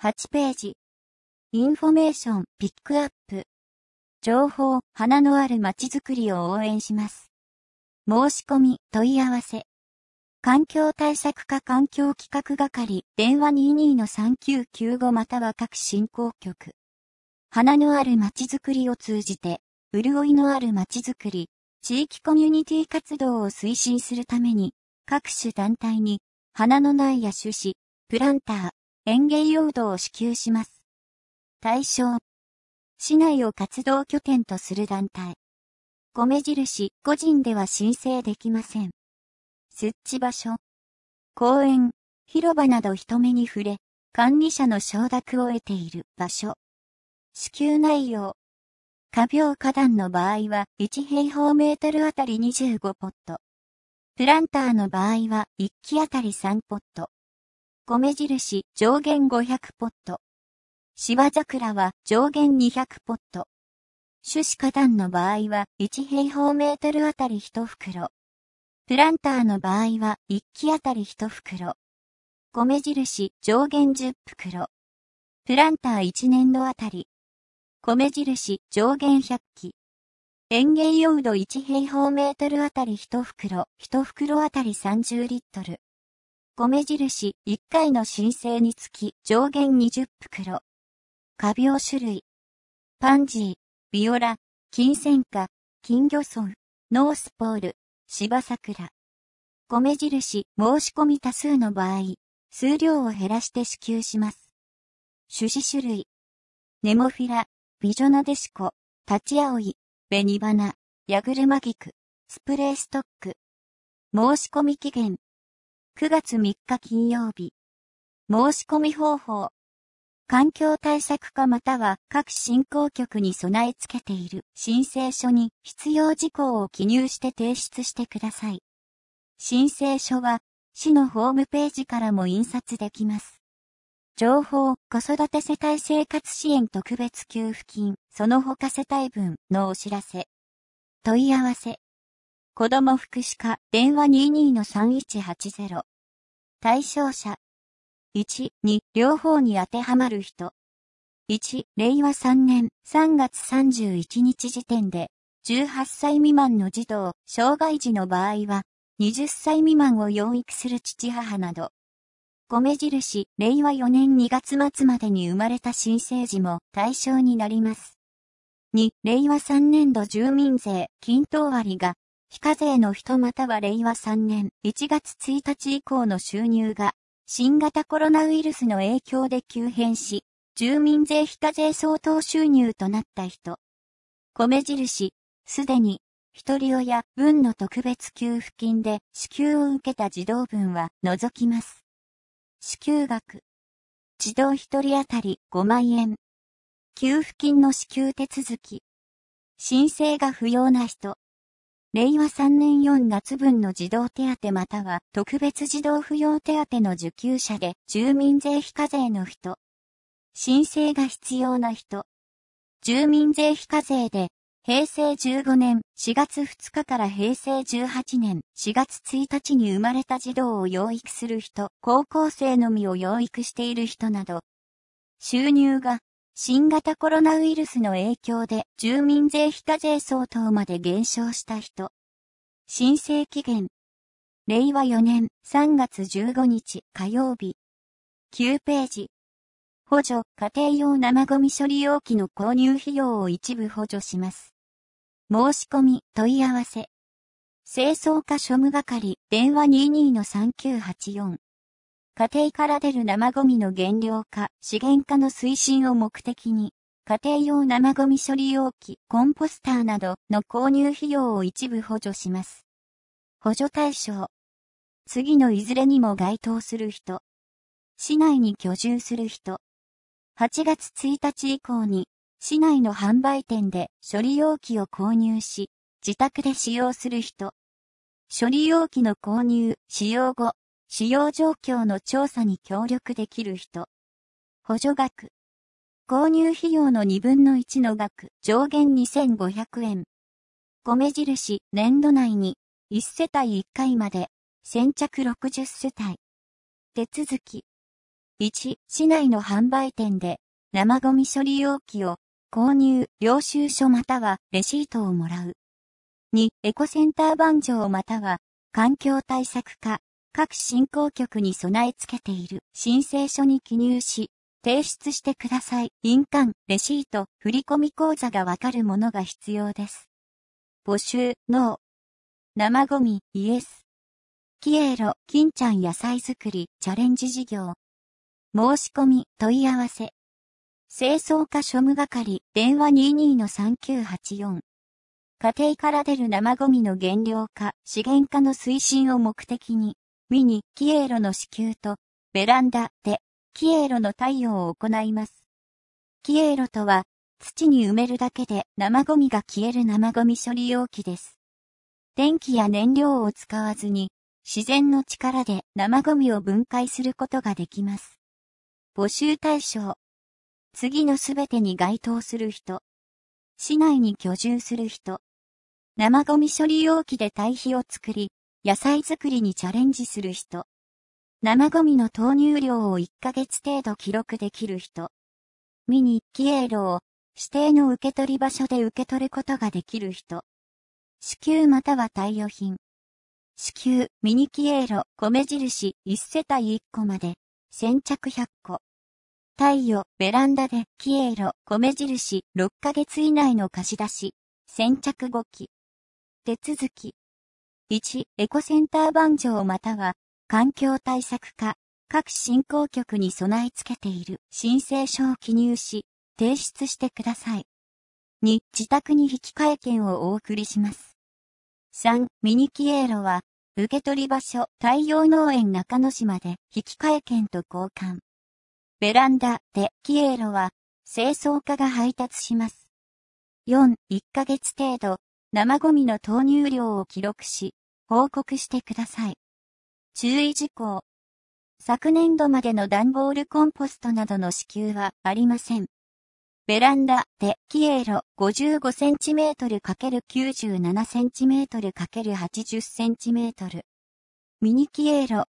8ページ。インフォメーション、ピックアップ。情報、花のあるまちづくりを応援します。申し込み、問い合わせ。環境対策課環境企画係、電話 22-3995 または各振興局。花のあるまちづくりを通じて、潤いのあるまちづくり、地域コミュニティ活動を推進するために、各種団体に、花の苗や種子、プランター、園芸用土を支給します。対象。市内を活動拠点とする団体。米印、個人では申請できません。設置場所。公園、広場など人目に触れ、管理者の承諾を得ている場所。支給内容。花苗花壇の場合は1平方メートルあたり25ポット。プランターの場合は1基あたり3ポット。米印上限500ポット。芝桜は上限200ポット。種子花壇の場合は1平方メートルあたり1袋。プランターの場合は1基あたり1袋。米印上限10袋。プランター1年度あたり。米印上限100基。園芸用土1平方メートルあたり1袋、1袋あたり30リットル。米印1回の申請につき上限20袋。花苗種類。パンジー、ビオラ、金銭花、金魚草、ノースポール、芝桜。米印申し込み多数の場合、数量を減らして支給します。種子種類。ネモフィラ、ビジョナデシコ、タチアオイ、紅花、ヤグルマギク、スプレーストック。申し込み期限。9月3日金曜日。申し込み方法。環境対策課または各振興局に備え付けている申請書に必要事項を記入して提出してください。申請書は市のホームページからも印刷できます。情報、子育て世帯生活支援特別給付金、その他世帯分のお知らせ。問い合わせ。子ども福祉課、電話 22-3180。対象者。1、2、両方に当てはまる人。1、令和3年3月31日時点で、18歳未満の児童、障害児の場合は、20歳未満を養育する父母など。米印、令和4年2月末までに生まれた新生児も対象になります。2、令和3年度住民税、均等割が、非課税の人または令和3年1月1日以降の収入が、新型コロナウイルスの影響で急変し、住民税非課税相当収入となった人。米印、すでに、一人親分の特別給付金で支給を受けた児童分は除きます。支給額。児童一人当たり5万円。給付金の支給手続き。申請が不要な人。令和3年4月分の児童手当または特別児童扶養手当の受給者で住民税非課税の人。申請が必要な人。住民税非課税で平成15年4月2日から平成18年4月1日に生まれた児童を養育する人、高校生のみを養育している人など。収入が新型コロナウイルスの影響で住民税非課税相当まで減少した人。申請期限。令和4年3月15日火曜日。9ページ。補助、家庭用生ゴミ処理容器の購入費用を一部補助します。申し込み、問い合わせ。清掃課庶務係、電話 22-3984。家庭から出る生ゴミの減量化、資源化の推進を目的に、家庭用生ゴミ処理容器、コンポスターなどの購入費用を一部補助します。補助対象。次のいずれにも該当する人。市内に居住する人。8月1日以降に、市内の販売店で処理容器を購入し、自宅で使用する人。処理容器の購入、使用後、使用状況の調査に協力できる人。補助額。購入費用の1/2分の1の額、上限2500円。米印、年度内に、1世帯1回まで、先着60世帯。手続き。 1、市内の販売店で生ゴミ処理容器を購入、領収書またはレシートをもらう。2、エコセンター番号または環境対策課、各振興局に備え付けている申請書に記入し、提出してください。印鑑、レシート、振込口座がわかるものが必要です。募集、ノー。生ゴミ、イエス。キエロ、金ちゃん野菜作り、チャレンジ事業。申し込み、問い合わせ。清掃課庶務係、電話 22-3984。家庭から出る生ゴミの減量化、資源化の推進を目的に、ミニ、キエロの支給と、ベランダで、キエロの貸与を行います。キエロとは、土に埋めるだけで生ゴミが消える生ゴミ処理容器です。電気や燃料を使わずに、自然の力で生ゴミを分解することができます。募集対象。次のすべてに該当する人。市内に居住する人。生ゴミ処理容器で堆肥を作り、野菜作りにチャレンジする人。生ゴミの投入量を1ヶ月程度記録できる人。ミニ、キエロを指定の受け取り場所で受け取ることができる人。支給または貸与品。支給、ミニキエロ、米印、1世帯1個まで、先着100個。貸与、ベランダで、キエロ、米印、6ヶ月以内の貸し出し、先着5機。手続き。1、エコセンター番号または、環境対策課、各振興局に備え付けている申請書を記入し、提出してください。2、自宅に引換券をお送りします。3、ミニキエロは、受け取り場所、太陽農園中之島で引換券と交換。ベランダでキエロは、清掃課が配達します。4、1ヶ月程度、生ゴミの投入量を記録し、報告してください。注意事項。昨年度までの段ボールコンポストなどの支給はありません。ベランダでキエロ 55cm×97cm×80cm。ミニキエロ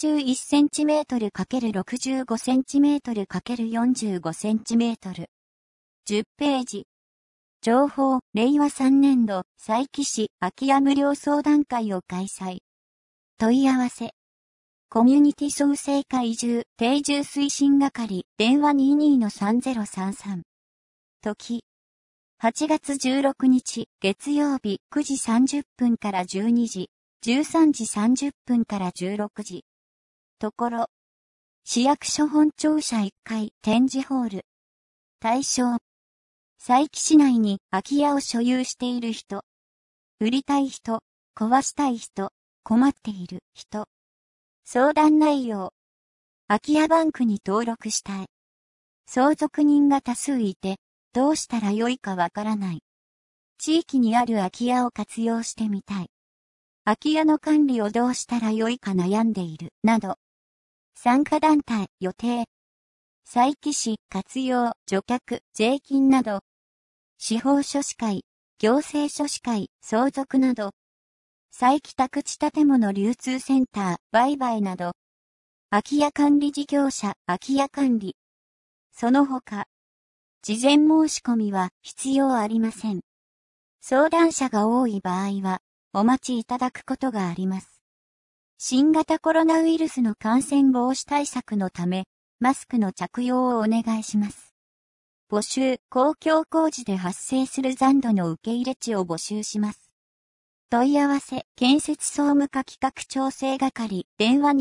61cm×65cm×45cm。10ページ。情報、令和3年度、佐伯市空き家無料相談会を開催。問い合わせ。コミュニティ創生会移住、定住推進係、電話 22-3033。時。8月16日、月曜日、9時30分から12時、13時30分から16時。ところ。市役所本庁舎1階、展示ホール。対象。佐伯市内に空き家を所有している人。売りたい人、壊したい人、困っている人。相談内容。空き家バンクに登録したい。相続人が多数いて、どうしたらよいかわからない。地域にある空き家を活用してみたい。空き家の管理をどうしたらよいか悩んでいる、など。参加団体、予定。佐伯市、活用、除却、税金など。司法書士会、行政書士会、相続など。佐伯宅地建物流通センター、売買など。空き家管理事業者、空き家管理。その他。事前申し込みは必要ありません。相談者が多い場合は、お待ちいただくことがあります。新型コロナウイルスの感染防止対策のため、マスクの着用をお願いします。募集、公共工事で発生する残土の受け入れ地を募集します。問い合わせ、建設総務課企画調整係、電話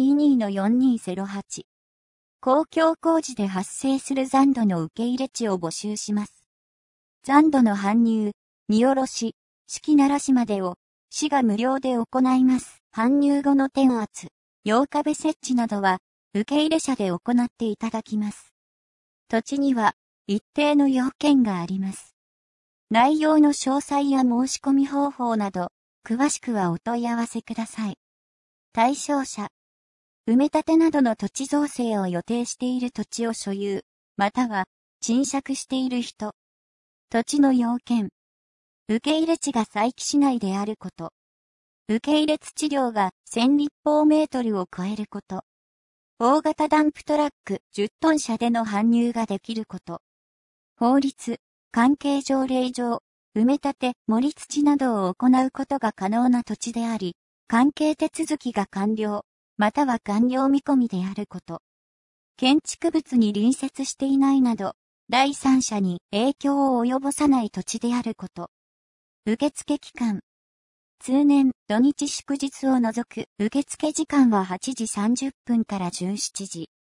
22-4208。公共工事で発生する残土の受け入れ地を募集します。残土の搬入、荷下ろし、式奈良市までを、市が無料で行います。搬入後の転圧、洋壁設置などは、受け入れ者で行っていただきます。土地には、一定の要件があります。内容の詳細や申し込み方法など、詳しくはお問い合わせください。対象者。埋め立てなどの土地造成を予定している土地を所有、または、賃借している人。土地の要件。受け入れ地が佐伯市内であること。受け入れ土量が1000立方メートルを超えること。 大型ダンプトラック10トン車での搬入ができること。法律、関係条例上、埋め立て、盛り土などを行うことが可能な土地であり、関係手続きが完了、または完了見込みであること。建築物に隣接していないなど、第三者に影響を及ぼさない土地であること。受付期間。通年、土日祝日を除く受付時間は8時30分から17時。